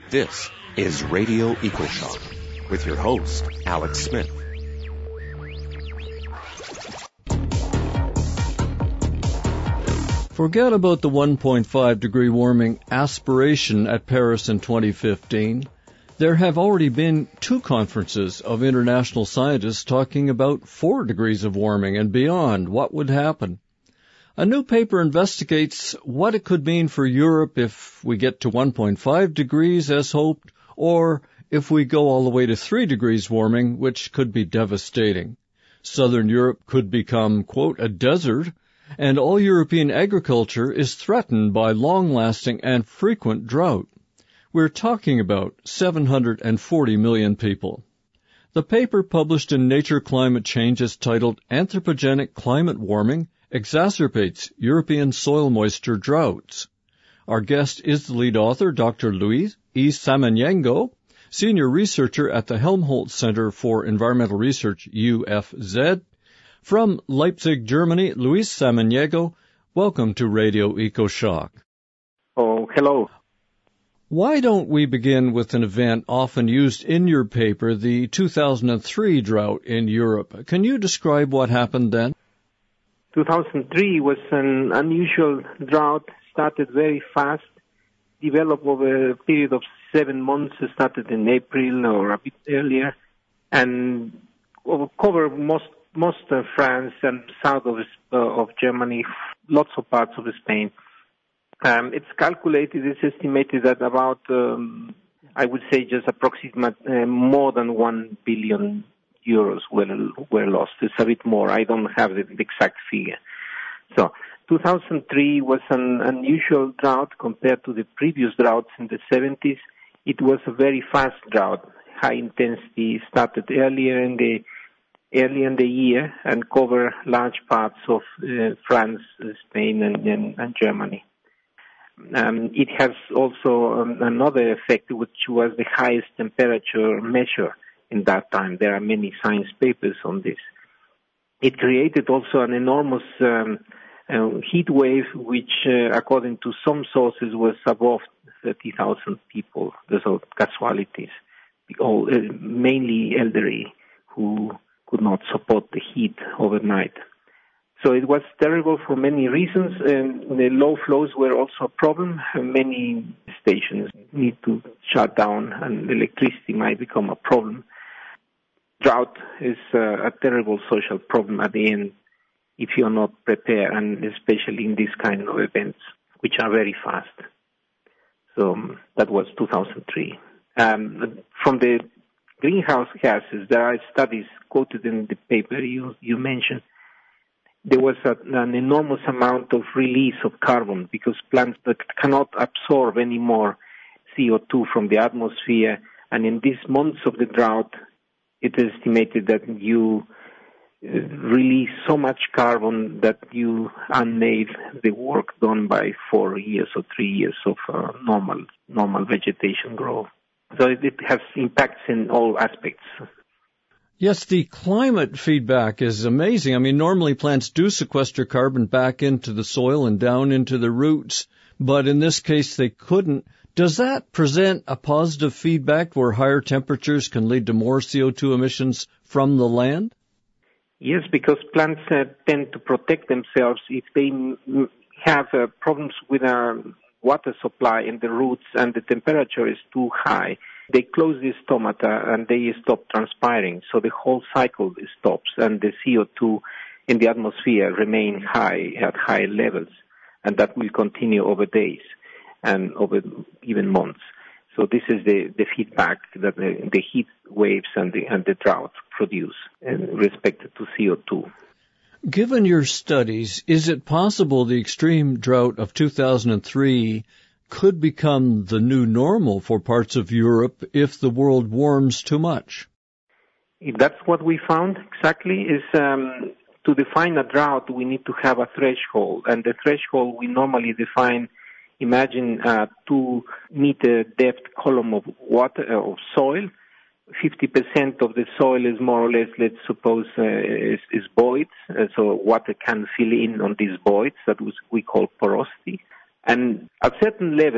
This is Radio EcoShock with your host, Alex Smith. Forget about the 1.5 degree warming aspiration at Paris in 2015. There have already been 2 conferences of international scientists talking about 4 degrees of warming and beyond. What would happen? A new paper investigates what it could mean for Europe if we get to 1.5 degrees as hoped, or if we go all the way to 3 degrees warming, which could be devastating. Southern Europe could become, quote, a desert, and all European agriculture is threatened by long-lasting and frequent drought. We're talking about 740 million people. The paper published in Nature Climate Change is titled Anthropogenic Climate Warming Exacerbates European Soil Moisture Droughts. Our guest is the lead author, Dr. Luis E. Samaniego, senior researcher at the Helmholtz Center for Environmental Research, UFZ. From Leipzig, Germany, Luis Samaniego, welcome to Radio EcoShock. Oh, hello. Why don't we begin with an event often used in your paper, the 2003 drought in Europe? Can you describe what happened then? 2003 was an unusual drought, started very fast, developed over a period of 7 months, started in April or a bit earlier, and covered most of France and south of Germany, lots of parts of Spain. It's estimated that about, I would say just approximate more than 1 billion euros were lost. It's a bit more. I don't have the exact figure. So 2003 was an unusual drought compared to the previous droughts in the 70s. It was a very fast drought. High intensity started early in the year and covered large parts of France, Spain, and Germany. It has also another effect, which was the highest temperature measure in that time. There are many science papers on this. It created also an enormous heat wave, which, according to some sources, was above 30,000 people, so casualties, mainly elderly who could not support the heat overnight. So it was terrible for many reasons. The low flows were also a problem. Many stations need to shut down, and electricity might become a problem. Drought is a terrible social problem at the end if you're not prepared, and especially in this kind of events, which are very fast. So that was 2003. From the greenhouse gases, there are studies quoted in the paper you mentioned. There was an enormous amount of release of carbon because plants that cannot absorb any more CO2 from the atmosphere, and in these months of the drought, it is estimated that you release so much carbon that you unmade the work done by 4 years or 3 years of normal vegetation growth. So it has impacts in all aspects. Yes, the climate feedback is amazing. I mean, normally plants do sequester carbon back into the soil and down into the roots, but in this case they couldn't. Does that present a positive feedback where higher temperatures can lead to more CO2 emissions from the land? Yes, because plants tend to protect themselves if they have problems with water supply in the roots and the temperature is too high. They close the stomata and they stop transpiring, so the whole cycle stops and the CO2 in the atmosphere remain high at high levels, and that will continue over days and over even months. So this is the feedback that the heat waves and the drought produce in respect to CO2. Given your studies, is it possible the extreme drought of 2003 could become the new normal for parts of Europe if the world warms too much? That's what we found exactly, is to define a drought, we need to have a threshold. And the threshold we normally define, imagine a 2-meter depth column of water, of soil. 50% of the soil is more or less, let's suppose, is voids. So water can fill in on these voids that we call porosity. And at a certain level,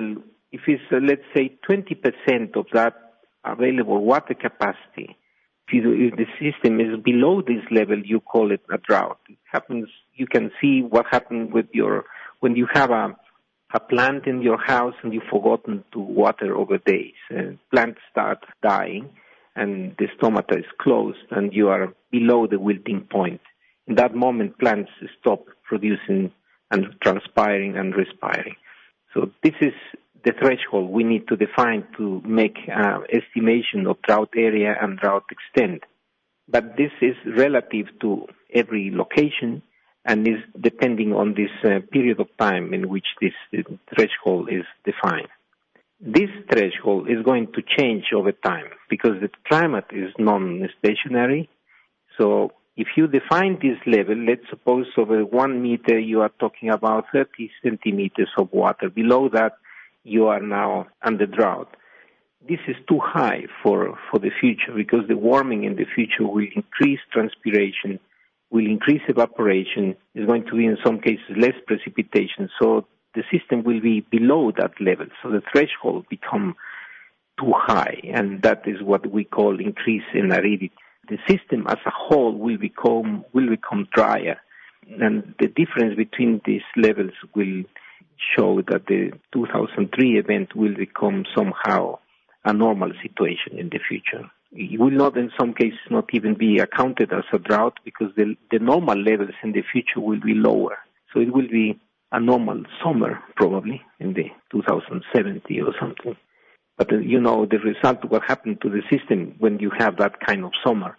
if it's, let's say, 20% of that available water capacity, if the system is below this level, you call it a drought. It happens, you can see what happened with when you have a plant in your house and you've forgotten to water over days. Plants start dying and the stomata is closed and you are below the wilting point. In that moment, plants stop producing and transpiring and respiring. So this is the threshold we need to define to make estimation of drought area and drought extent. But this is relative to every location and is depending on this period of time in which this threshold is defined. This threshold is going to change over time because the climate is non-stationary. So if you define this level, let's suppose over 1 meter you are talking about 30 centimeters of water. Below that, you are now under drought. This is too high for the future because the warming in the future will increase transpiration, will increase evaporation, is going to be in some cases less precipitation. So the system will be below that level. So the threshold become too high, and that is what we call increase in aridity. The system as a whole will become drier, and the difference between these levels will show that the 2003 event will become somehow a normal situation in the future. It will not, in some cases, not even be accounted as a drought because the normal levels in the future will be lower. So it will be a normal summer, probably, in the 2070 or something. But, the result of what happened to the system when you have that kind of summer,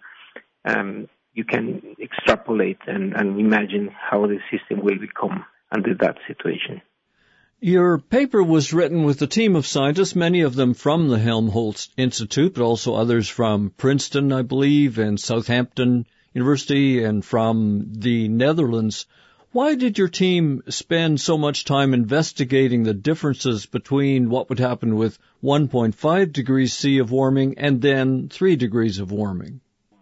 you can extrapolate and imagine how the system will become under that situation. Your paper was written with a team of scientists, many of them from the Helmholtz Institute, but also others from Princeton, I believe, and Southampton University, and from the Netherlands. Why did your team spend so much time investigating the differences between what would happen with 1.5 degrees C of warming and then 3 degrees of warming?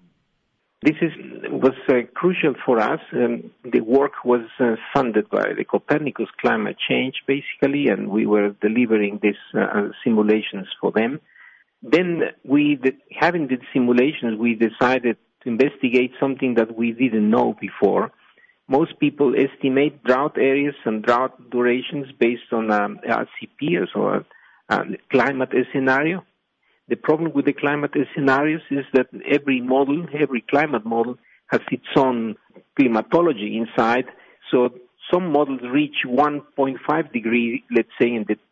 This was crucial for us. The work was funded by the Copernicus Climate Change, basically, and we were delivering these simulations for them. Then, having the simulations, we decided to investigate something that we didn't know before. Most people estimate drought areas and drought durations based on RCP, or climate scenario. The problem with the climate scenarios is that every climate model has its own climatology inside. So some models reach 1.5 degree, let's say in the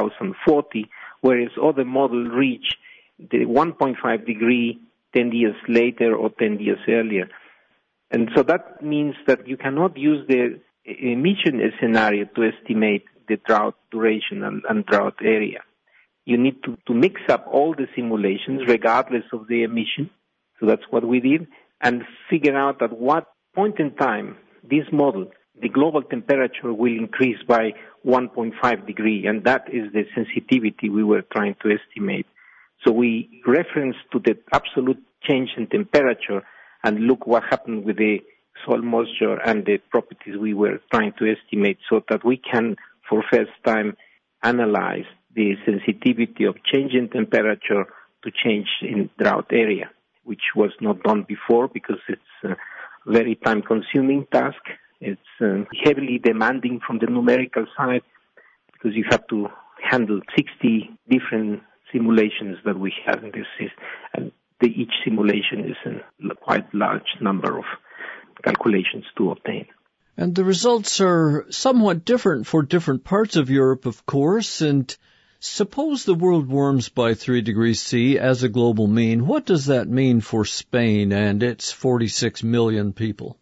2040, whereas other models reach the 1.5 degree 10 years later or 10 years earlier. And so that means that you cannot use the emission scenario to estimate the drought duration and drought area. You need to mix up all the simulations regardless of the emission. So that's what we did, and figure out at what point in time this model, the global temperature will increase by 1.5 degree, and that is the sensitivity we were trying to estimate. So we reference to the absolute change in temperature and look what happened with the soil moisture and the properties we were trying to estimate so that we can, for first time, analyze the sensitivity of change in temperature to change in drought area, which was not done before because it's a very time-consuming task. It's heavily demanding from the numerical side because you have to handle 60 different simulations that we have in this system. And each simulation is a quite large number of calculations to obtain. And the results are somewhat different for different parts of Europe, of course, and suppose the world warms by 3 degrees C as a global mean. What does that mean for Spain and its 46 million people?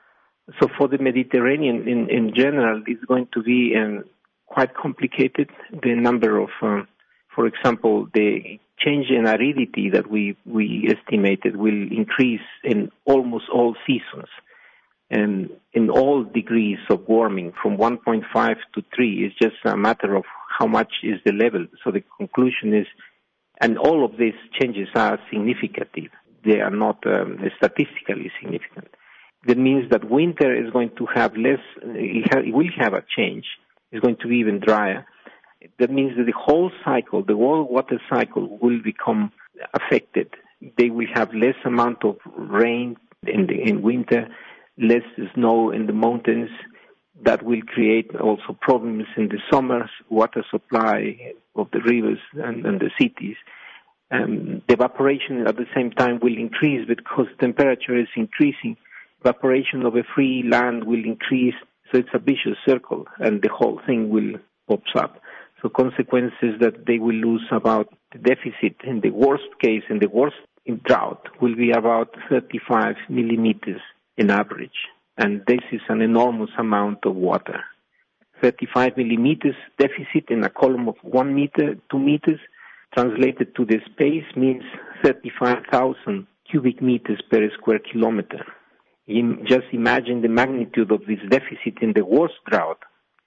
So for the Mediterranean in general, it's going to be quite complicated. The number of, for example, the change in aridity that we estimated will increase in almost all seasons. And in all degrees of warming, from 1.5 to 3, is just a matter of how much is the level. So the conclusion is, and all of these changes are significant. They are not statistically significant. That means that winter is going to have less, it will have a change. It's going to be even drier. That means that the whole cycle, the whole water cycle will become affected. They will have less amount of rain in winter, less snow in the mountains. That will create also problems in the summers, water supply of the rivers and the cities. The evaporation at the same time will increase because temperature is increasing. Evaporation of a free land will increase, so it's a vicious circle, and the whole thing will pops up. So consequences that they will lose about the deficit in the worst case, in the worst drought, will be about 35 millimeters in average. And this is an enormous amount of water. 35 millimeters deficit in a column of 1 meter, 2 meters, translated to the space means 35,000 cubic meters per square kilometer. Just imagine the magnitude of this deficit in the worst drought.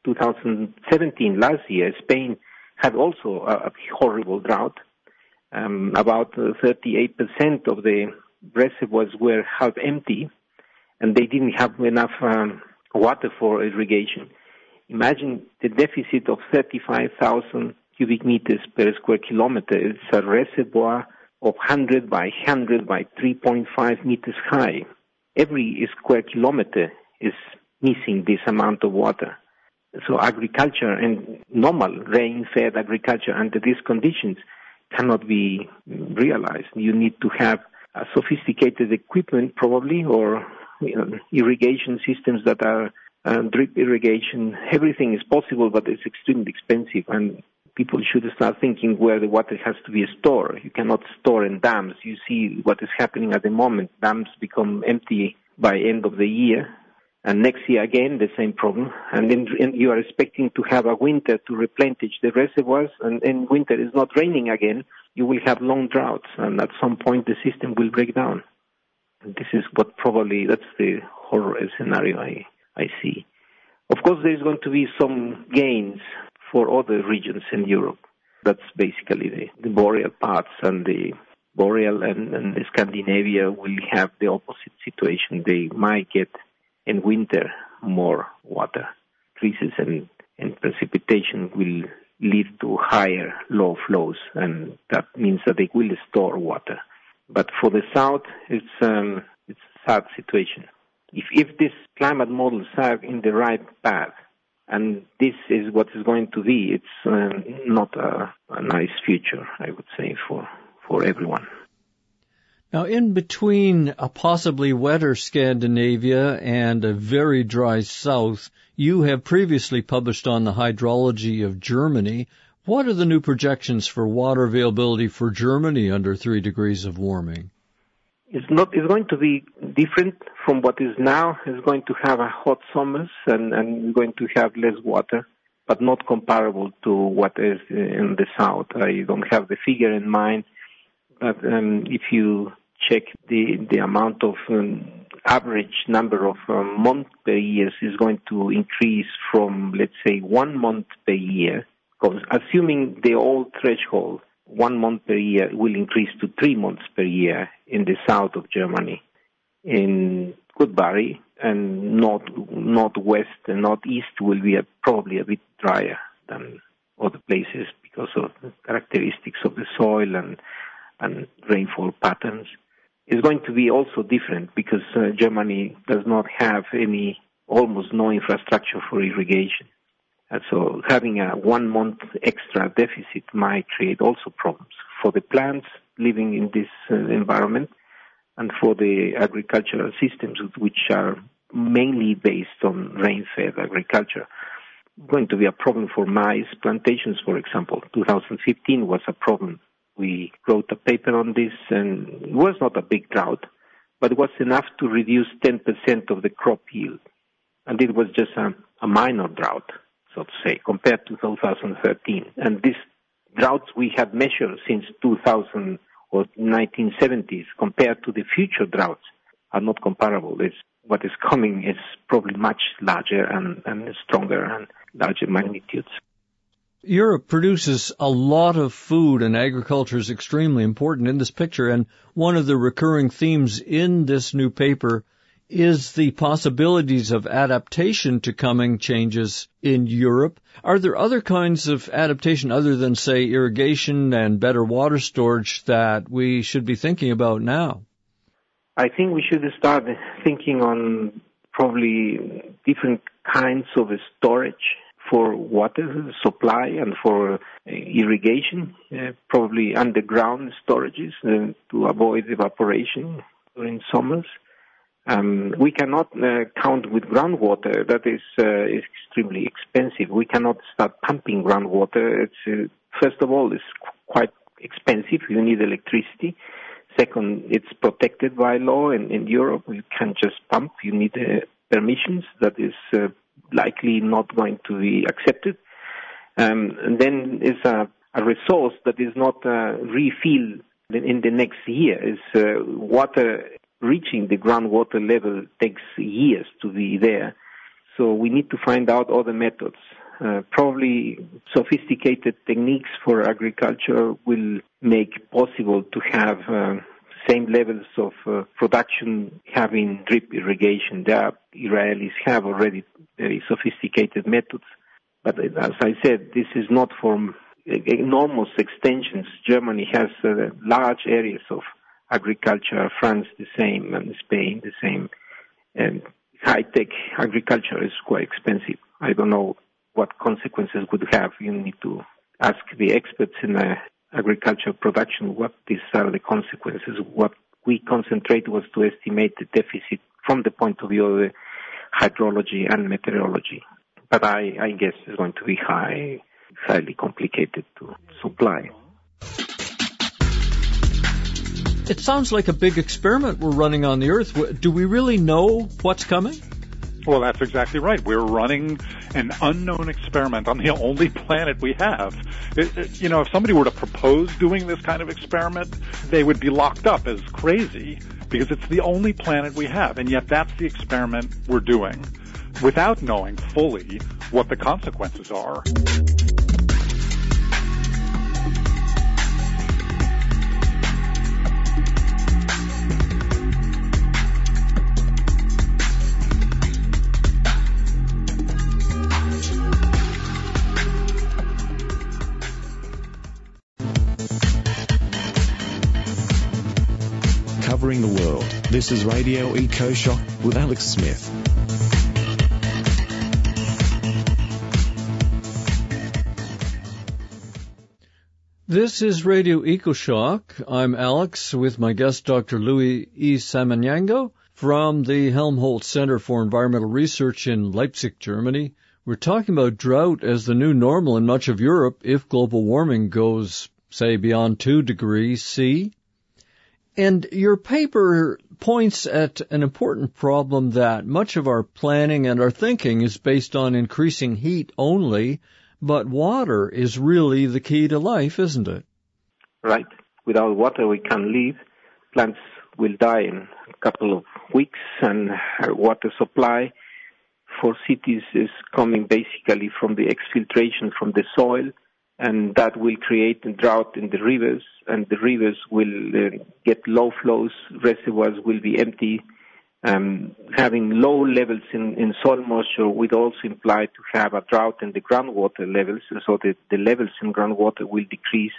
2017, last year, Spain had also a horrible drought. About 38% of the reservoirs were half empty, and they didn't have enough water for irrigation. Imagine the deficit of 35,000 cubic meters per square kilometer. It's a reservoir of 100 by 100 by 3.5 meters high. Every square kilometer is missing this amount of water. So agriculture and normal rain-fed agriculture under these conditions cannot be realized. You need to have a sophisticated equipment probably, or irrigation systems that are drip irrigation. Everything is possible, but it's extremely expensive, and people should start thinking where the water has to be stored. You cannot store in dams. You see what is happening at the moment. Dams become empty by end of the year, and next year again the same problem. And then you are expecting to have a winter to replenish the reservoirs, and winter is not raining again. You will have long droughts, and at some point the system will break down. And this is what probably, that's the horror scenario I see. Of course, there's going to be some gains for other regions in Europe. That's basically the boreal parts, and the boreal and the Scandinavia will have the opposite situation. They might get in winter more water. Increases in precipitation will lead to higher low flows, and that means that they will store water. But for the south, it's a sad situation. If this climate models are in the right path, and this is what is going to be, it's not a nice future, I would say, for everyone. Now, in between a possibly wetter Scandinavia and a very dry south, you have previously published on the hydrology of Germany. What are the new projections for water availability for Germany under 3 degrees of warming? It's going to be different from what is now. It's going to have a hot summers and we're going to have less water, but not comparable to what is in the south. I don't have the figure in mind, but if you check the amount of average number of months per year is going to increase from, let's say, 1 month per year. Because assuming the old threshold, 1 month per year will increase to 3 months per year in the south of Germany. In Gudbari and northwest and northeast will be probably a bit drier than other places because of the characteristics of the soil and rainfall patterns. It's going to be also different because Germany does not have almost no infrastructure for irrigation. And so having a 1 month extra deficit might create also problems for the plants living in this environment and for the agricultural systems which are mainly based on rain-fed agriculture. Going to be a problem for maize plantations, for example. 2015 was a problem. We wrote a paper on this, and it was not a big drought, but it was enough to reduce 10% of the crop yield. And it was just a minor drought, so to say, compared to 2013. And these droughts we have measured since 2000 or 1970s compared to the future droughts are not comparable. What is coming is probably much larger and stronger and larger magnitudes. Europe produces a lot of food, and agriculture is extremely important in this picture. And one of the recurring themes in this new paper is the possibilities of adaptation to coming changes in Europe. Are there other kinds of adaptation other than, say, irrigation and better water storage that we should be thinking about now? I think we should start thinking on probably different kinds of storage for water supply and for irrigation, probably underground storages to avoid evaporation during summers. We cannot count with groundwater. That is extremely expensive. We cannot start pumping groundwater. It's first of all, it's quite expensive. You need electricity. Second, it's protected by law in Europe. You can't just pump. You need permissions. That is likely not going to be accepted. And then it's a resource that is not refilled in the next year. It's water reaching the groundwater level takes years to be there. So we need to find out other methods. Probably sophisticated techniques for agriculture will make possible to have same levels of production having drip irrigation. The Israelis have already very sophisticated methods. But as I said, this is not for enormous extensions. Germany has large areas of agriculture, France the same, and Spain the same. And high-tech agriculture is quite expensive. I don't know what consequences would have. You need to ask the experts in agriculture production what these are the consequences. What we concentrate was to estimate the deficit from the point of view of the hydrology and meteorology. But I guess it's going to be highly complicated to supply. It sounds like a big experiment we're running on the Earth. Do we really know what's coming? Well, that's exactly right. We're running an unknown experiment on the only planet we have. If somebody were to propose doing this kind of experiment, they would be locked up as crazy because it's the only planet we have. And yet that's the experiment we're doing without knowing fully what the consequences are. Covering the world, this is Radio EcoShock with Alex Smith. This is Radio EcoShock. I'm Alex with my guest, Dr. Luis E. Samaniego from the Helmholtz Center for Environmental Research in Leipzig, Germany. We're talking about drought as the new normal in much of Europe if global warming goes, say, beyond 2 degrees C. And your paper points at an important problem that much of our planning and our thinking is based on increasing heat only, but water is really the key to life, isn't it? Right. Without water, we can't live. Plants will die in a couple of weeks, and water supply for cities is coming basically from the exfiltration from the soil, and that will create a drought in the rivers, and the rivers will get low flows, reservoirs will be empty. Having low levels in soil moisture would also imply to have a drought in the groundwater levels, so that the levels in groundwater will decrease,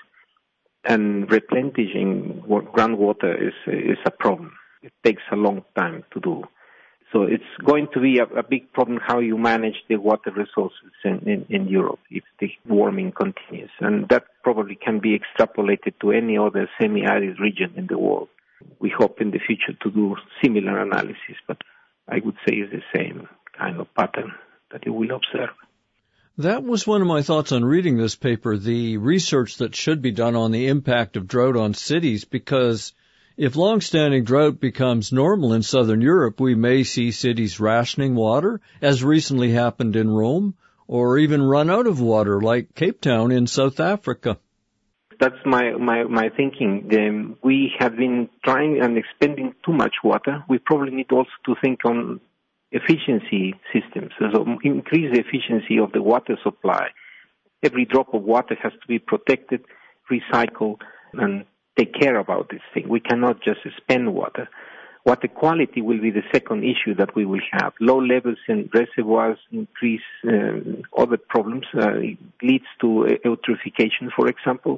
and replenishing groundwater is a problem. It takes a long time to do. So it's going to be a big problem how you manage the water resources in Europe if the warming continues. And that probably can be extrapolated to any other semi-arid region in the world. We hope in the future to do similar analysis, but I would say it's the same kind of pattern that you will observe. That was one of my thoughts on reading this paper, the research that should be done on the impact of drought on cities, because if long-standing drought becomes normal in southern Europe, we may see cities rationing water, as recently happened in Rome, or even run out of water like Cape Town in South Africa. That's my thinking. We have been trying and expending too much water. We probably need also to think on efficiency systems, so increase the efficiency of the water supply. Every drop of water has to be protected, recycled, and take care about this thing. We cannot just spend water. Water quality will be the second issue that we will have. Low levels in reservoirs increase other problems. It leads to eutrophication, for example.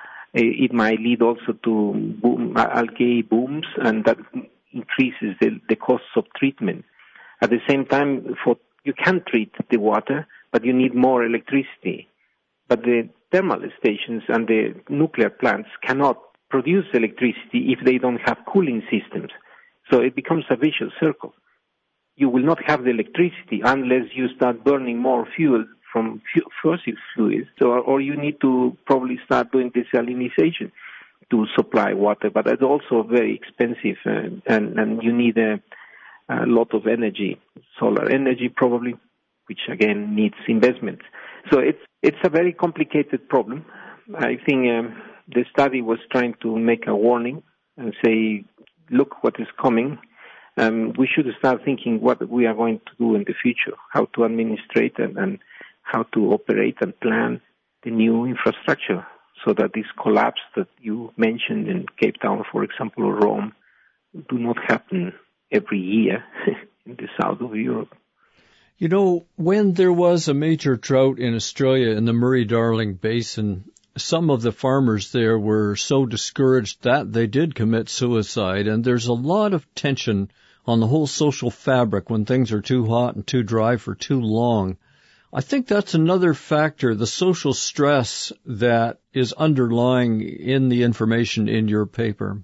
It might lead also to algae booms, and that increases the costs of treatment. At the same time, you can treat the water, but you need more electricity. But the thermal stations and the nuclear plants cannot produce electricity if they don't have cooling systems. So it becomes a vicious circle. You will not have the electricity unless you start burning more fuel from fossil fuels, or you need to probably start doing desalination to supply water. But it's also very expensive, and you need a lot of energy, solar energy probably, which again needs investment. So it's a very complicated problem. I think the study was trying to make a warning and say, look what is coming. We should start thinking what we are going to do in the future, how to administrate and how to operate and plan the new infrastructure so that this collapse that you mentioned in Cape Town, for example, or Rome, do not happen every year in the south of Europe. You know, when there was a major drought in Australia in the Murray-Darling Basin, some of the farmers there were so discouraged that they did commit suicide, and there's a lot of tension on the whole social fabric when things are too hot and too dry for too long. I think that's another factor, the social stress that is underlying in the information in your paper.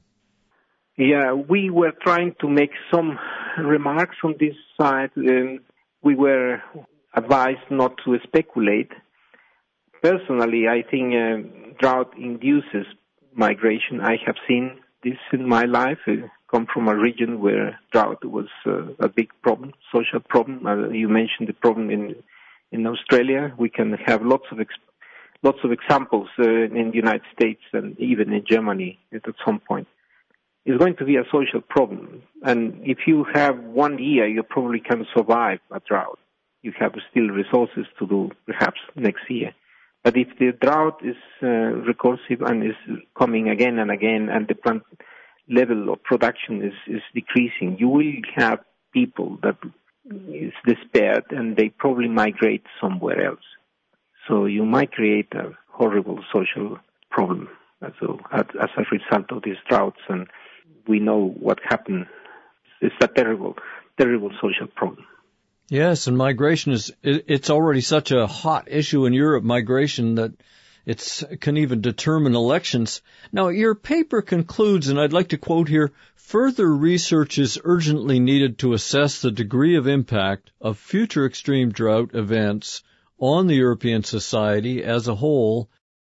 Yeah, we were trying to make some remarks on this side. We were advised not to speculate. Personally, I think drought induces migration. I have seen this in my life. I come from a region where drought was a big problem, social problem. You mentioned the problem in Australia. We can have lots of examples in the United States and even in Germany at some point. It's going to be a social problem. And if you have 1 year, you probably can survive a drought. You have still resources to do perhaps next year. But if the drought is recursive and is coming again and again, and the plant level of production is decreasing, you will have people that is despaired and they probably migrate somewhere else. So you might create a horrible social problem as a result of these droughts, and we know what happened. It's a terrible, terrible social problem. Yes, and migration it's already such a hot issue in Europe, migration, that it can even determine elections. Now, your paper concludes, and I'd like to quote here, further research is urgently needed to assess the degree of impact of future extreme drought events on the European society as a whole.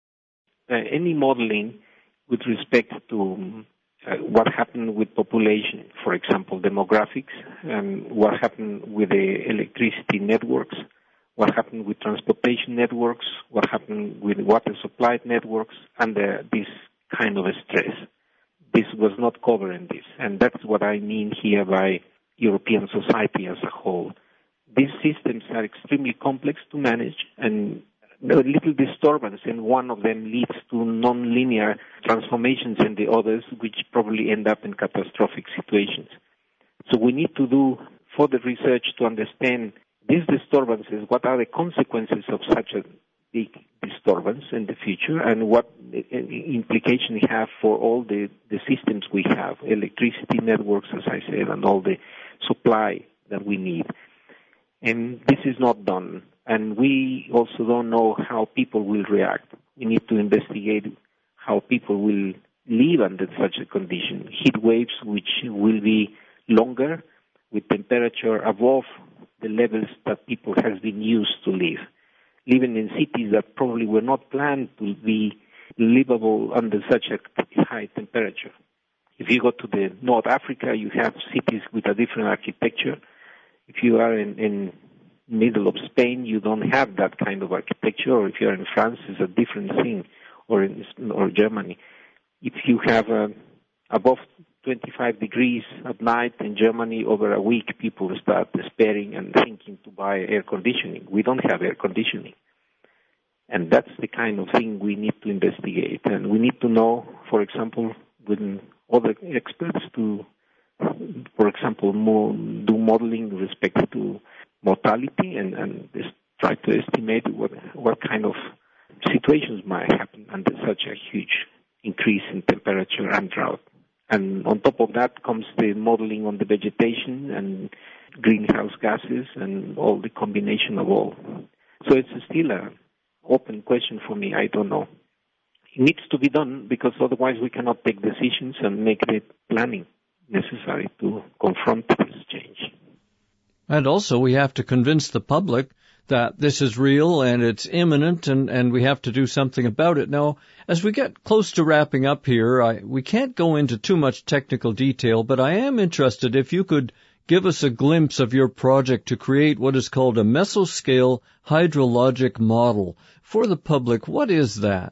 Any modeling with respect to what happened with population, for example, demographics, what happened with the electricity networks, what happened with transportation networks, what happened with water supply networks, and this kind of stress. This was not covered in this, and that's what I mean here by European society as a whole. These systems are extremely complex to manage, and a little disturbance in one of them leads to non-linear transformations in the others, which probably end up in catastrophic situations. So we need to do further research to understand these disturbances, what are the consequences of such a big disturbance in the future, and what implications have for all the systems we have, electricity networks, as I said, and all the supply that we need. And this is not done. And we also don't know how people will react. We need to investigate how people will live under such a condition. Heat waves, which will be longer, with temperature above the levels that people have been used to live. Living in cities that probably were not planned to be livable under such a high temperature. If you go to the North Africa, you have cities with a different architecture. If you are in middle of Spain, you don't have that kind of architecture, or if you're in France, it's a different thing, or Germany. If you have above 25 degrees at night in Germany over a week, people start despairing and thinking to buy air conditioning. We don't have air conditioning. And that's the kind of thing we need to investigate. And we need to know, for example, with other experts, to for example, do modeling with respect to mortality and try to estimate what kind of situations might happen under such a huge increase in temperature and drought. And on top of that comes the modeling on the vegetation and greenhouse gases and all the combination of all. So it's still an open question for me. I don't know. It needs to be done because otherwise we cannot take decisions and make the planning necessary to confront this change. And also we have to convince the public that this is real and it's imminent and we have to do something about it. Now, as we get close to wrapping up here, we can't go into too much technical detail, but I am interested if you could give us a glimpse of your project to create what is called a mesoscale hydrologic model. For the public, what is that?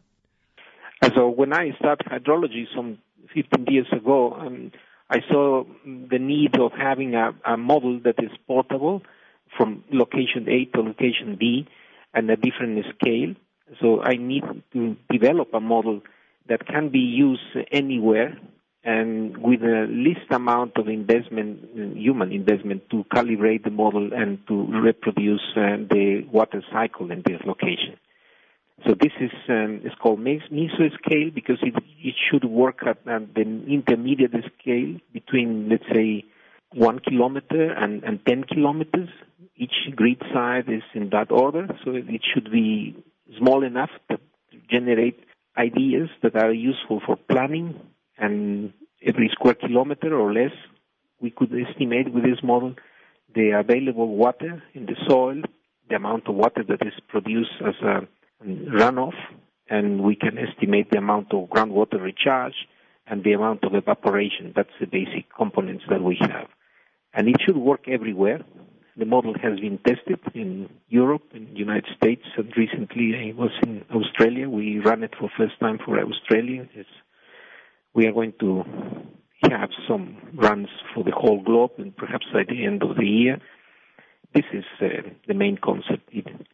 So when I started hydrology some 15 years ago, I saw the need of having a model that is portable from location A to location B and a different scale. So I need to develop a model that can be used anywhere and with the least amount of investment, human investment, to calibrate the model and to reproduce the water cycle in this location. So this is called mesoscale because it should work at the intermediate scale between, let's say, 1 kilometer and 10 kilometers. Each grid size is in that order, so it should be small enough to generate ideas that are useful for planning, and every square kilometer or less, we could estimate with this model the available water in the soil, the amount of water that is produced as a runoff, and we can estimate the amount of groundwater recharge and the amount of evaporation. That's the basic components that we have. And it should work everywhere. The model has been tested in Europe, in the United States, and recently I was in Australia. We ran it for first time for Australia. We are going to have some runs for the whole globe, and perhaps by the end of the year. This is the main concept.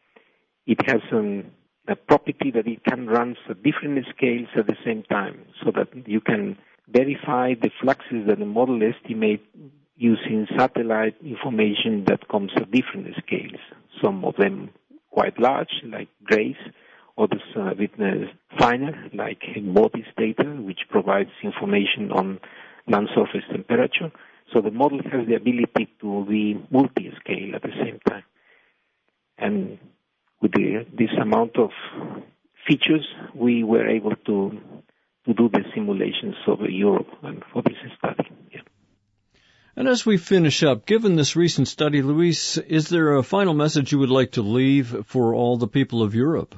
It has a property that it can run at different scales at the same time, so that you can verify the fluxes that the model estimates using satellite information that comes at different scales. Some of them quite large, like GRACE, others a bit finer, like MODIS data, which provides information on land surface temperature. So the model has the ability to be multi-scale at the same time. And with this amount of features, we were able to do the simulations over Europe and for this study. Yeah. And as we finish up, given this recent study, Luis, is there a final message you would like to leave for all the people of Europe?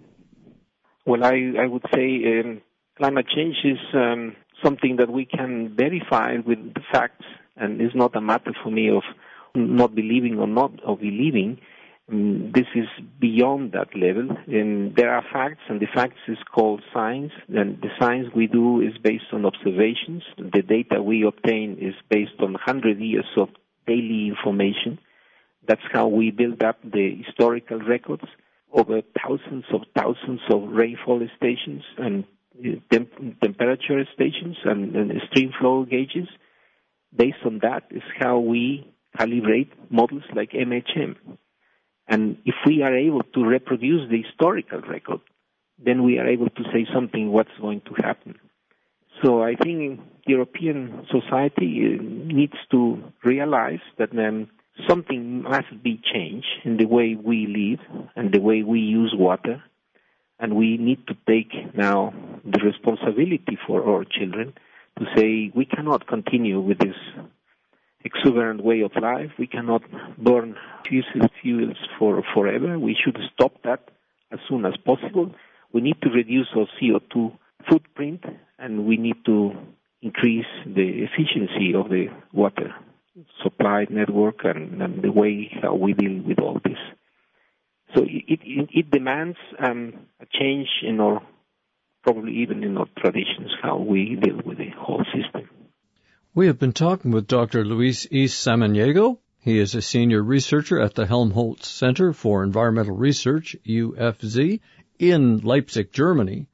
Well, I would say climate change is something that we can verify with the facts, and it's not a matter for me of not believing or not of believing. This is beyond that level, and there are facts, and the facts is called science, and the science we do is based on observations. The data we obtain is based on 100 years of daily information. That's how we build up the historical records over thousands of rainfall stations and temperature stations and stream flow gauges. Based on that is how we calibrate models like MHM. And if we are able to reproduce the historical record, then we are able to say something what's going to happen. So I think European society needs to realize that something must be changed in the way we live and the way we use water. And we need to take now the responsibility for our children to say we cannot continue with this exuberant way of life. We cannot burn fossil fuels for forever. We should stop that as soon as possible. We need to reduce our CO2 footprint, and we need to increase the efficiency of the water supply network and the way how we deal with all this. So it demands a change in our, probably even in our traditions, how we deal with the whole system. We have been talking with Dr. Luis E. Samaniego. He is a senior researcher at the Helmholtz Center for Environmental Research, UFZ, in Leipzig, Germany.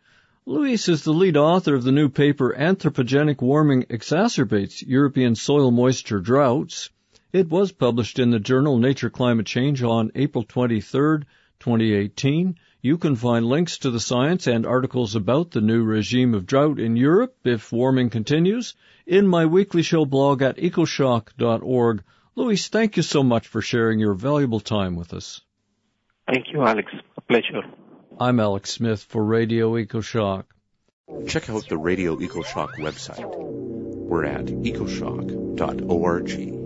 Luis is the lead author of the new paper Anthropogenic Warming Exacerbates European Soil Moisture Droughts. It was published in the journal Nature Climate Change on April 23, 2018. You can find links to the science and articles about the new regime of drought in Europe if warming continues in my weekly show blog at ecoshock.org. Luis, thank you so much for sharing your valuable time with us. Thank you, Alex. A pleasure. I'm Alex Smith for Radio EcoShock. Check out the Radio EcoShock website. We're at ecoshock.org.